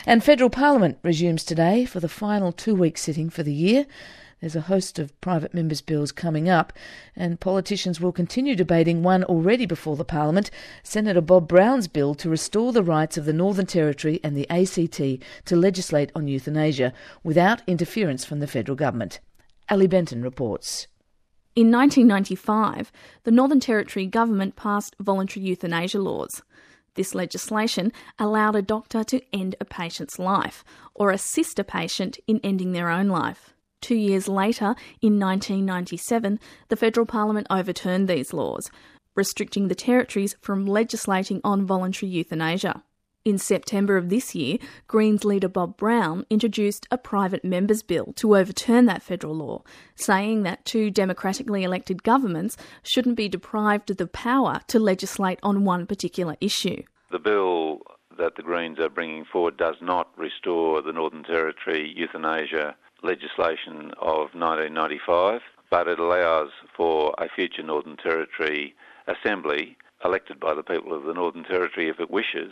And federal parliament resumes today for the final 2-week sitting for the year. There's a host of private members' bills coming up, and politicians will continue debating one already before the Parliament, Senator Bob Brown's bill to restore the rights of the Northern Territory and the ACT to legislate on euthanasia without interference from the federal government. Ali Benton reports. In 1995, the Northern Territory government passed voluntary euthanasia laws. This legislation allowed a doctor to end a patient's life or assist a patient in ending their own life. 2 years later, in 1997, the federal parliament overturned these laws, restricting the territories from legislating on voluntary euthanasia. In September of this year, Greens leader Bob Brown introduced a private member's bill to overturn that federal law, saying that two democratically elected governments shouldn't be deprived of the power to legislate on one particular issue. The bill that the Greens are bringing forward does not restore the Northern Territory euthanasia legislation of 1995, but it allows for a future Northern Territory Assembly, elected by the people of the Northern Territory if it wishes,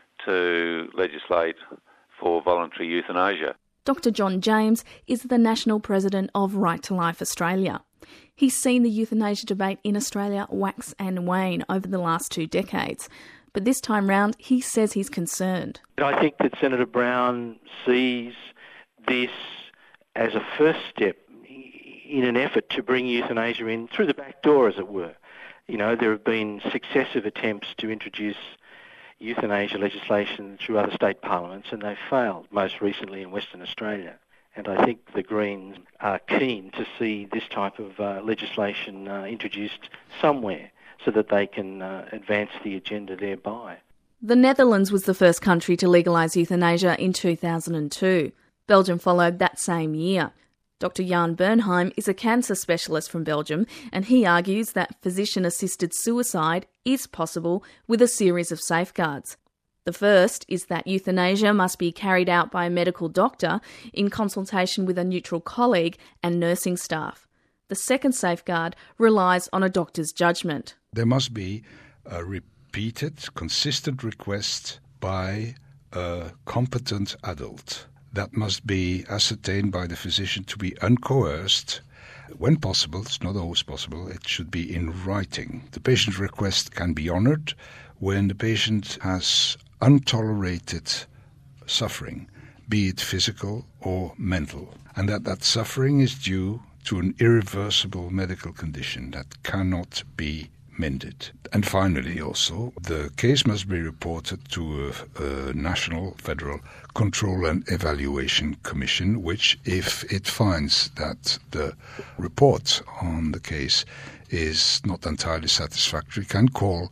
to legislate for voluntary euthanasia. Dr John James is the National President of Right to Life Australia. He's seen the euthanasia debate in Australia wax and wane over the last 2 decades. But this time round, he says he's concerned. I think that Senator Brown sees this as a first step in an effort to bring euthanasia in through the back door, as it were. You know, there have been successive attempts to introduce euthanasia legislation through other state parliaments, and they've failed, most recently in Western Australia. And I think the Greens are keen to see this type of legislation introduced somewhere so that they can advance the agenda thereby. The Netherlands was the first country to legalise euthanasia in 2002. Belgium followed that same year. Dr Jan Bernheim is a cancer specialist from Belgium, and he argues that physician-assisted suicide is possible with a series of safeguards. The first is that euthanasia must be carried out by a medical doctor in consultation with a neutral colleague and nursing staff. The second safeguard relies on a doctor's judgment. There must be a repeated, consistent request by a competent adult. That must be ascertained by the physician to be uncoerced. When possible, it's not always possible, it should be in writing. The patient's request can be honoured when the patient has untolerated suffering, be it physical or mental, and that suffering is due to an irreversible medical condition that cannot be mended. And finally also, the case must be reported to a national federal control and evaluation commission, which, if it finds that the report on the case is not entirely satisfactory, can call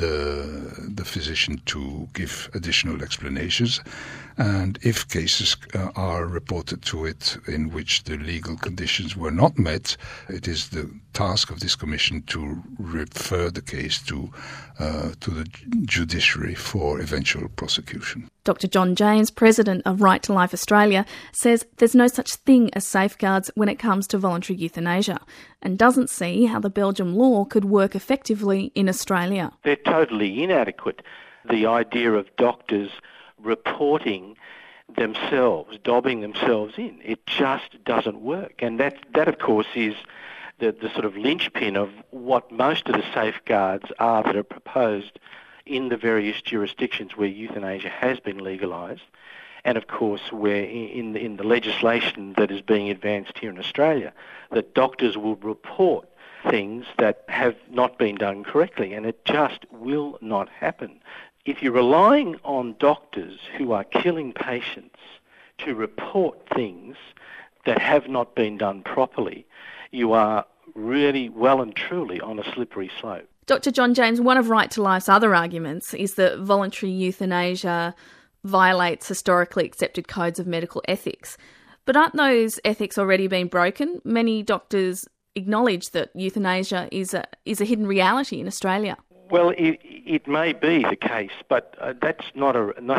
the physician to give additional explanations. And if cases are reported to it in which the legal conditions were not met, it is the task of this commission to refer the case to the judiciary for eventual prosecution. Dr John James, President of Right to Life Australia, says there's no such thing as safeguards when it comes to voluntary euthanasia, and doesn't see how the Belgium law could work effectively in Australia. They're totally inadequate. The idea of doctors reporting themselves, dobbing themselves in, it just doesn't work. And that of course is the sort of linchpin of what most of the safeguards are that are proposed in the various jurisdictions where euthanasia has been legalised, and of course where in the legislation that is being advanced here in Australia, that doctors will report things that have not been done correctly, and it just will not happen. If you're relying on doctors who are killing patients to report things that have not been done properly, you are really well and truly on a slippery slope. Dr John James, one of Right to Life's other arguments is that voluntary euthanasia violates historically accepted codes of medical ethics. But aren't those ethics already being broken? Many doctors acknowledge that euthanasia is a hidden reality in Australia. Well, it may be the case, but that's not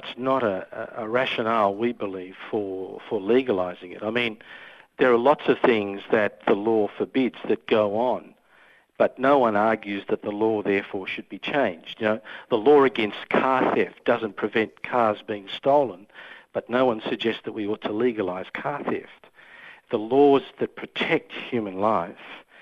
a rationale, we believe, for legalising it. I mean, there are lots of things that the law forbids that go on, but no one argues that the law therefore should be changed. You know, the law against car theft doesn't prevent cars being stolen, but no one suggests that we ought to legalise car theft. The laws that protect human life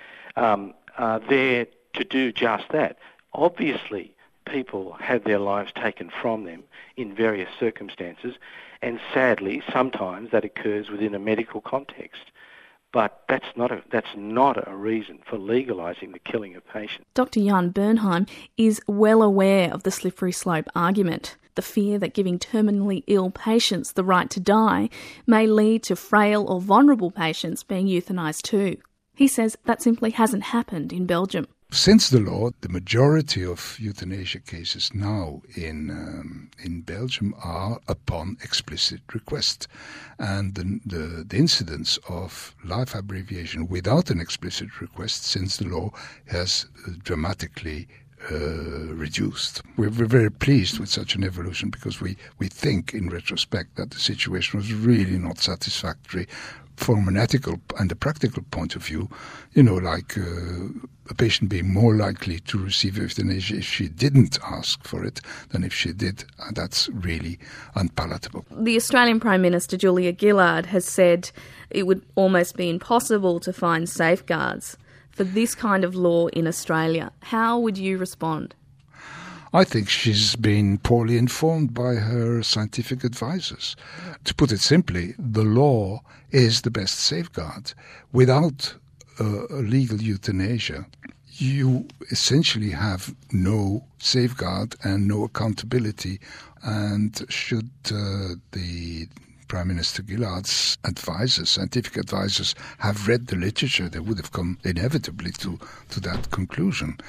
are there to do just that. Obviously, people have their lives taken from them in various circumstances, and sadly, sometimes that occurs within a medical context. But that's not a reason for legalising the killing of patients. Dr. Jan Bernheim is well aware of the slippery slope argument, the fear that giving terminally ill patients the right to die may lead to frail or vulnerable patients being euthanised too. He says that simply hasn't happened in Belgium. Since the law, the majority of euthanasia cases now in Belgium are upon explicit request, and the incidence of life abbreviation without an explicit request since the law has dramatically reduced. We're very pleased with such an evolution because we think in retrospect that the situation was really not satisfactory from an ethical and a practical point of view, like a patient being more likely to receive euthanasia if she didn't ask for it than if she did. That's really unpalatable. The Australian Prime Minister, Julia Gillard, has said it would almost be impossible to find safeguards for this kind of law in Australia. How would you respond? I think she's been poorly informed by her scientific advisors. To put it simply, the law is the best safeguard. Without a legal euthanasia, you essentially have no safeguard and no accountability. And should the Prime Minister Gillard's advisors, scientific advisors, have read the literature, they would have come inevitably to that conclusion.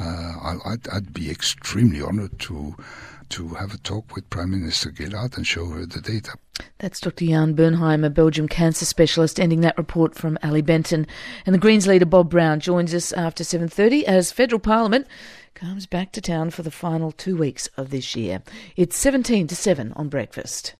I'd be extremely honoured to have a talk with Prime Minister Gillard and show her the data. That's Dr. Jan Bernheim, a Belgium cancer specialist, ending that report from Ali Benton. And the Greens leader Bob Brown joins us after 7:30 as Federal Parliament comes back to town for the final 2 weeks of this year. It's 7 to 7 on Breakfast.